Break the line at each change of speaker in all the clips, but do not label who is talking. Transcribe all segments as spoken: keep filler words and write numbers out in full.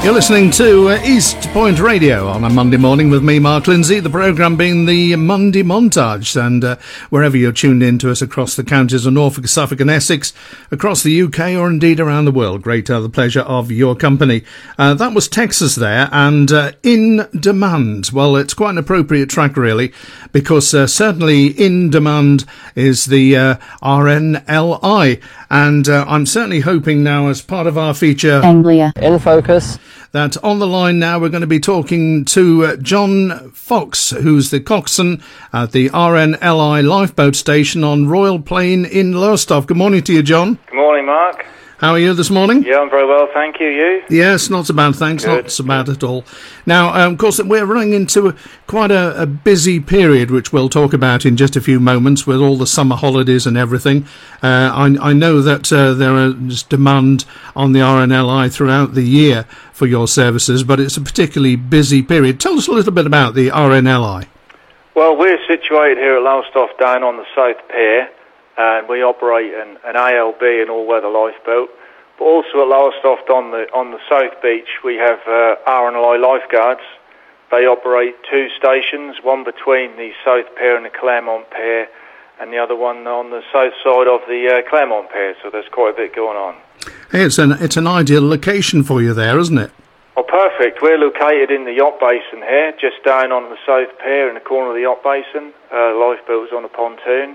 You're listening to uh, East Point Radio on a Monday morning with me, Mark Lindsay, the programme being the Monday Montage, and uh, wherever you're tuned in to us across the counties of Norfolk, Suffolk and Essex, across the U K or indeed around the world, great to have the pleasure of your company. Uh, that was Texas there, and uh, In Demand. Well, it's quite an appropriate track really, because uh, certainly In Demand is the uh, R N L I, and uh, I'm certainly hoping now as part of our feature
Anglia in Focus
that on the line now we're going to be talking to uh, John Fox, who's the coxswain at the R N L I lifeboat station on Royal Plain in Lowestoft. Good morning to you, John.
Good morning, Mark.
How are you this morning?
Yeah, I'm very well, thank you. You?
Yes, not so bad, thanks.
Good.
Not so bad at all. Now, um, of course, we're running into a, quite a, a busy period, which we'll talk about in just a few moments, with all the summer holidays and everything. Uh, I, I know that uh, there is demand on the R N L I throughout the year for your services, but it's a particularly busy period. Tell us a little bit about the R N L I.
Well, we're situated here at Lowestoft down on the South Pier, and we operate an, an A L B, an all-weather lifeboat. But also at Lowestoft on the on the South Beach, we have uh, R N L I lifeguards. They operate two stations, one between the South Pier and the Claremont Pier, and the other one on the south side of the uh, Claremont Pier. So there's quite a bit going on.
Hey, it's an it's an ideal location for you there, isn't it?
Oh, perfect. We're located in the yacht basin here, just down on the South Pier in the corner of the yacht basin. Uh, lifeboat was on a pontoon.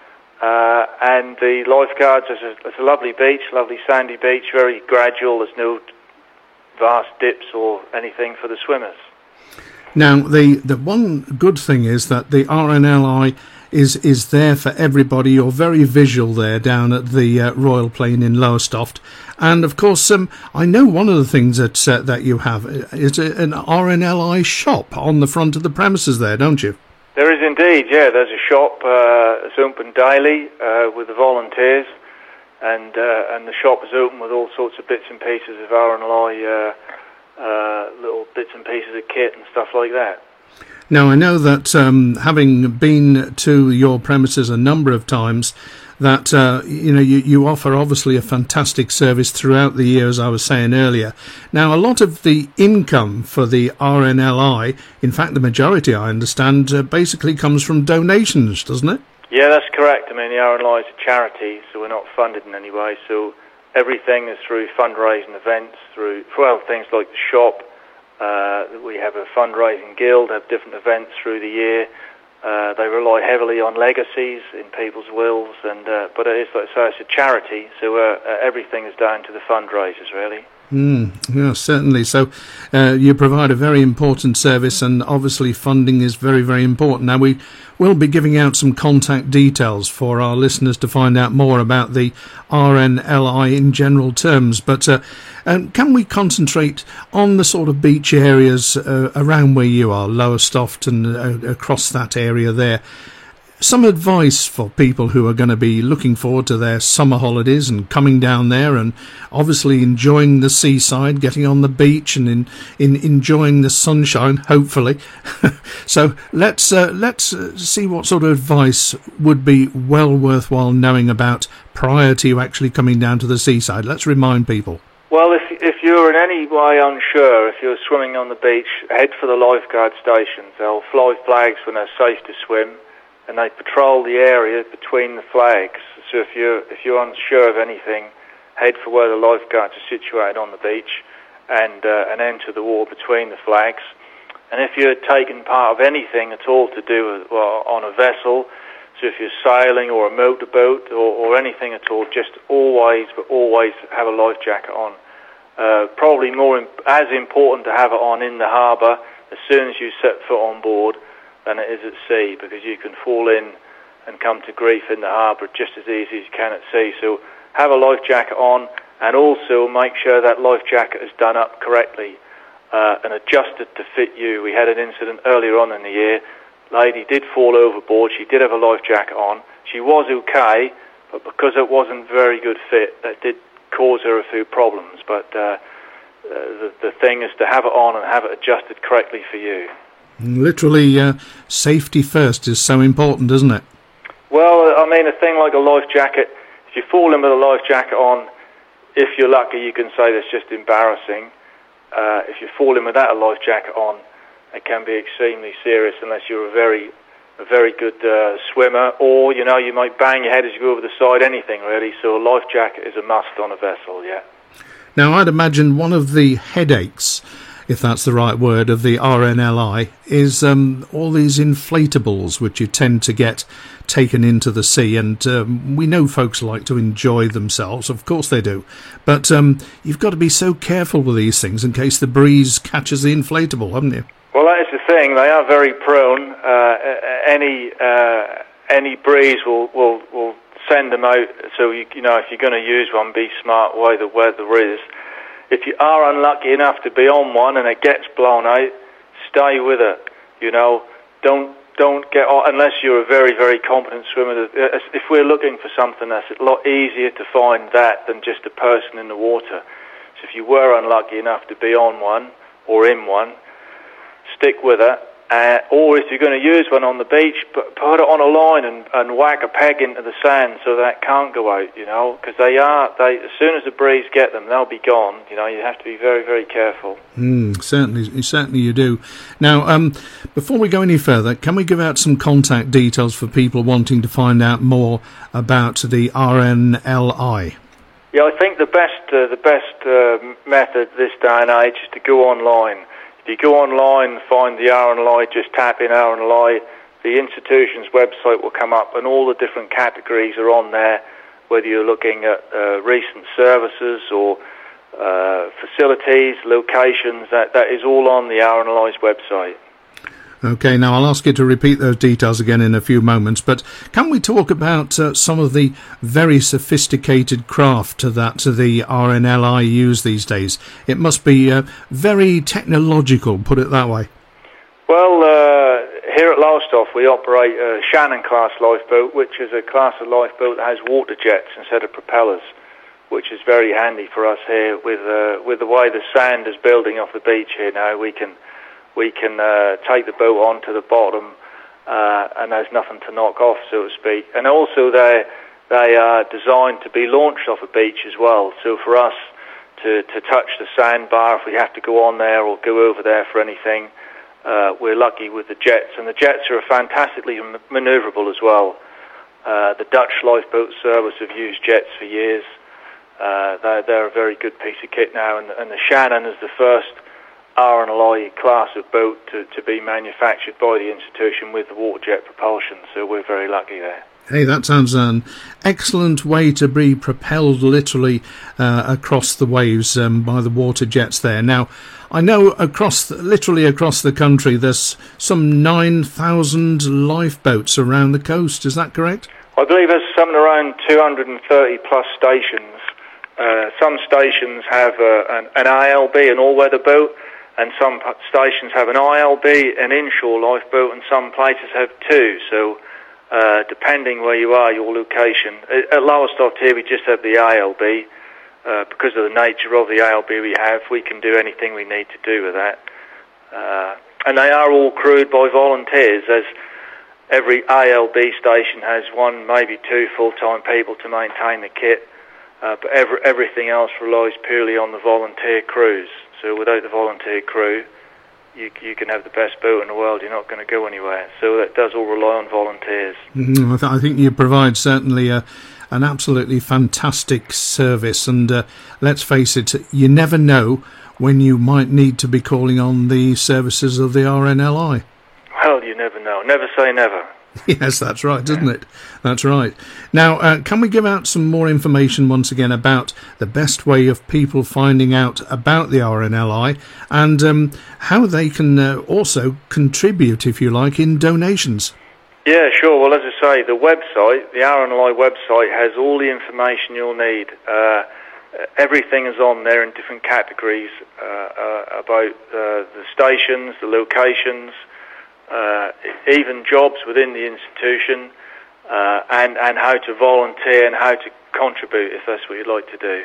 Uh, and the lifeguards, it's a, it's a lovely beach, lovely sandy beach, very gradual. There's no vast dips or anything for the swimmers.
Now, the, the one good thing is that the R N L I is is there for everybody. You're very visual there down at the uh, Royal Plain in Lowestoft. And, of course, um, I know one of the things that, uh, that you have is a, an R N L I shop on the front of the premises there, don't you?
There is indeed, yeah. There's a shop uh, that's open daily uh, with the volunteers, and uh, and the shop is open with all sorts of bits and pieces of R N L I, uh, uh, little bits and pieces of kit and stuff like that.
Now, I know that um, having been to your premises a number of times, that uh, you know you, you offer obviously a fantastic service throughout the year, as I was saying earlier. Now, a lot of the income for the R N L I, in fact the majority I understand, uh, basically comes from donations, doesn't it?
Yeah, that's correct. I mean, the R N L I is a charity, so we're not funded in any way, so everything is through fundraising events, through, well, things like the shop. Uh, we have a fundraising guild, have different events through the year. Uh, they rely heavily on legacies in people's wills, and uh, but it is, like I say, it's a charity, so uh, uh, everything is down to the fundraisers, really.
Mm, yeah, certainly. So uh, you provide a very important service, and obviously funding is very, very important. Now, we will be giving out some contact details for our listeners to find out more about the R N L I in general terms, but uh, um, can we concentrate on the sort of beach areas uh, around where you are, Lowestoft and uh, across that area there? Some advice for people who are going to be looking forward to their summer holidays and coming down there and obviously enjoying the seaside, getting on the beach and in, in enjoying the sunshine, hopefully. So let's uh, let's uh, see what sort of advice would be well worthwhile knowing about prior to you actually coming down to the seaside. Let's remind people.
Well, if if you're in any way unsure, if you're swimming on the beach, head for the lifeguard stations. They'll fly flags when they're safe to swim, and they patrol the area between the flags. So if you're if you're unsure of anything, head for where the lifeguards are situated on the beach, and uh, and enter the water between the flags. And if you're taking part of anything at all to do with, well, on a vessel, so if you're sailing or a motorboat or, or anything at all, just always, but always have a life jacket on. Uh, probably more imp- as important to have it on in the harbour as soon as you set foot on board than it is at sea, because you can fall in and come to grief in the harbour just as easy as you can at sea. So have a life jacket on, and also make sure that life jacket is done up correctly uh, and adjusted to fit you. We had an incident earlier on in the year. Lady did fall overboard. She did have a life jacket on. She was okay, but because it wasn't very good fit, that did cause her a few problems. But uh, uh, the, the thing is to have it on and have it adjusted correctly for you.
Literally, uh, safety first is so important, isn't it?
Well, I mean, a thing like a life jacket, if you fall in with a life jacket on, if you're lucky, you can say that's just embarrassing. uh, if you're falling without a life jacket on, it can be extremely serious unless you're a very a very good uh, swimmer, or, you know, you might bang your head as you go over the side, anything really. So a life jacket is a must on a vessel, yeah.
Now, I'd imagine one of the headaches, if that's the right word, of the R N L I is um, all these inflatables which you tend to get taken into the sea, and um, we know folks like to enjoy themselves, of course they do, but um, you've got to be so careful with these things in case the breeze catches the inflatable, haven't you?
Well, that is the thing. They are very prone. Uh, any uh, any breeze will, will will send them out. So you, you know, if you're going to use one, be smart while the weather is. If you are unlucky enough to be on one and it gets blown out, stay with it. You know, don't don't get on, unless you're a very very competent swimmer. If we're looking for something, that's a lot easier to find that than just a person in the water. So if you were unlucky enough to be on one or in one, stick with it, uh, or if you're going to use one on the beach, put, put it on a line and, and whack a peg into the sand so that can't go out, you know, because they are, they, as soon as the breeze get them, they'll be gone, you know, you have to be very, very careful.
Mm, certainly, certainly you do. Now, um, before we go any further, can we give out some contact details for people wanting to find out more about the R N L I?
Yeah, I think the best, uh, the best uh, method this day and age is to go online. If you go online and find the R N L I, just tap in R N L I, the institution's website will come up and all the different categories are on there, whether you're looking at uh, recent services or uh, facilities, locations, that, that is all on the R N L I's website.
Okay, now I'll ask you to repeat those details again in a few moments, but can we talk about uh, some of the very sophisticated craft that the R N L I use these days? It must be uh, very technological, put it that way.
Well, uh, here at Lowestoft we operate a Shannon-class lifeboat, which is a class of lifeboat that has water jets instead of propellers, which is very handy for us here. With, uh, with the way the sand is building off the beach here now, we can... we can uh, take the boat on to the bottom uh, and there's nothing to knock off, so to speak. And also they they are designed to be launched off a beach as well. So for us to, to touch the sandbar, if we have to go on there or go over there for anything, uh, we're lucky with the jets. And the jets are fantastically manoeuvrable as well. Uh, the Dutch Lifeboat Service have used jets for years. Uh, they're, they're a very good piece of kit now, and, and the Shannon is the first R N L I class of boat to, to be manufactured by the institution with the water jet propulsion, so we're very lucky there.
Hey, that sounds an excellent way to be propelled literally uh, across the waves um, by the water jets there. Now, I know across the, literally across the country there's some nine thousand lifeboats around the coast, is that correct?
I believe there's something around two hundred thirty plus stations. Uh, some stations have uh, an, an I L B, an all-weather boat, and some stations have an I L B, an inshore lifeboat, and some places have two. So, uh, depending where you are, your location. At Lowestoft here, we just have the I L B. Uh, because of the nature of the I L B we have, we can do anything we need to do with that. Uh, and they are all crewed by volunteers, as every I L B station has one, maybe two full-time people to maintain the kit. Uh, but every, everything else relies purely on the volunteer crews. So without the volunteer crew, you, you can have the best boat in the world, you're not going to go anywhere. So that does all rely on volunteers.
Mm, I, th- I think you provide certainly a, an absolutely fantastic service. And uh, let's face it, you never know when you might need to be calling on the services of the R N L I.
Well, you never know. Never say never.
Yes, that's right, isn't it? That's right. Now, uh, can we give out some more information once again about the best way of people finding out about the R N L I and um, how they can uh, also contribute, if you like, in donations?
Yeah, sure. Well, as I say, the website, the R N L I website, has all the information you'll need. Uh, everything is on there in different categories uh, uh, about uh, the stations, the locations, Uh, even jobs within the institution, uh, and, and how to volunteer and how to contribute if that's what you'd like to do.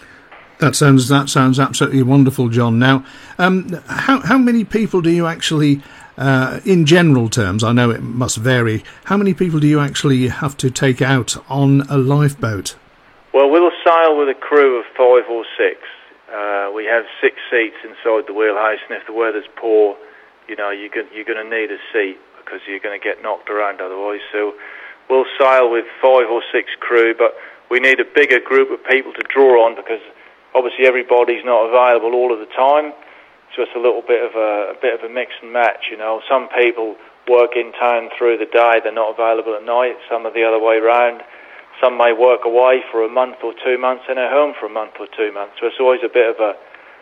That sounds that sounds absolutely wonderful, John. Now, um, how how many people do you actually, uh, in general terms, I know it must vary, how many people do you actually have to take out on a lifeboat?
Well, we'll sail with a crew of five or six. Uh, we have six seats inside the wheelhouse, and if the weather's poor, you know, you're going, you're going to need a seat because you're going to get knocked around otherwise. So we'll sail with five or six crew, but we need a bigger group of people to draw on because obviously everybody's not available all of the time. So it's a little bit of a, a bit of a mix and match, you know. Some people work in town through the day, they're not available at night. Some are the other way round. Some may work away for a month or two months and are home for a month or two months. So it's always a bit of a,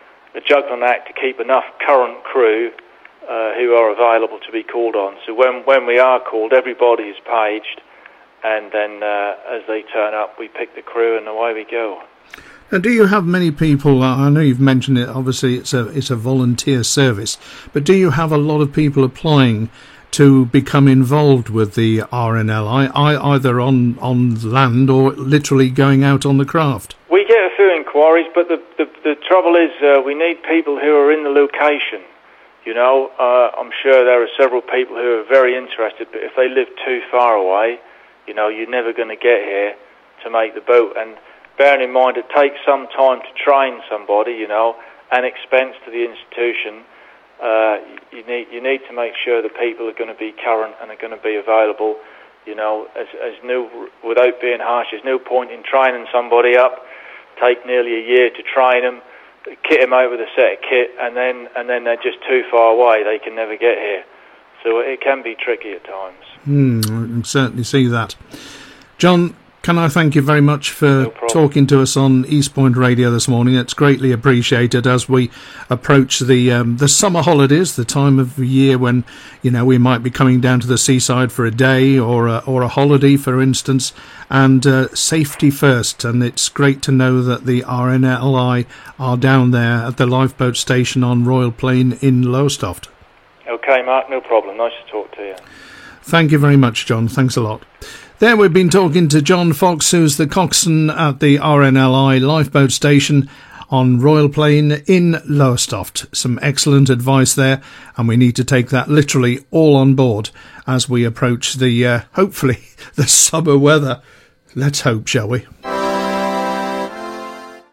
a juggling act to keep enough current crew uh, who are available to be called on. So when, when we are called, everybody is paged, and then uh, as they turn up, we pick the crew and away we go.
Now, do you have many people? I know you've mentioned it. Obviously, it's a it's a volunteer service, but do you have a lot of people applying to become involved with the R N L I, either on on land or literally going out on the craft?
We get a few inquiries, but the the, the trouble is uh, we need people who are in the location. You know, uh, I'm sure there are several people who are very interested, but if they live too far away, you know, you're never going to get here to make the boat. And bearing in mind, it takes some time to train somebody, you know, and expense to the institution. Uh, you need you need to make sure that people are going to be current and are going to be available. You know, as as new, without being harsh, there's no point in training somebody up. Take nearly a year to train them, kit them out with a set of kit, and then and then they're just too far away. They can never get here. So it can be tricky at times.
Mm, I can certainly see that. John, can I thank you very much for
No
talking to us on East Point Radio this morning. It's greatly appreciated as we approach the um, the summer holidays, the time of the year when, you know, we might be coming down to the seaside for a day or a, or a holiday, for instance, and uh, safety first. And it's great to know that the R N L I are down there at the lifeboat station on Royal Plain in Lowestoft.
Okay, Mark, no problem. Nice to talk to you.
Thank you very much, John. Thanks a lot. There we've been talking to John Fox, who's the coxswain at the R N L I lifeboat station on Royal Plain in Lowestoft. Some excellent advice there, and we need to take that literally all on board as we approach the, uh, hopefully, the summer weather. Let's hope, shall we?